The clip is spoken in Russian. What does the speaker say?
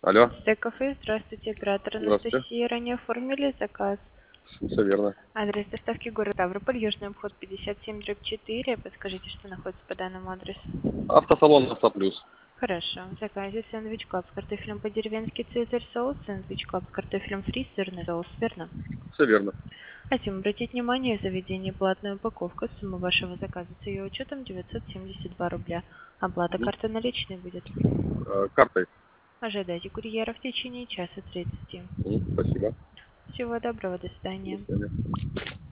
Алло, Кафе, здравствуйте, оператор здравствуйте. Анастасия. Ранее оформили заказ. Все верно. Адрес доставки город Ставрополь, Южный обход 57/4. Подскажите, что находится по данному адресу. Автосалон «Автоплюс». Хорошо. В заказе сэндвич клаб с картофелем по-деревенски цезарь соус, сэндвич клаб с картофелем фри, сырный соус, верно? Все верно. Хотим обратить внимание, в заведении платная упаковка. Сумма вашего заказа с ее учетом 972 рубля. Оплата карты наличной будет. Картой. Ожидайте курьера в течение часа 30. Спасибо. Всего доброго, до До свидания. свидания.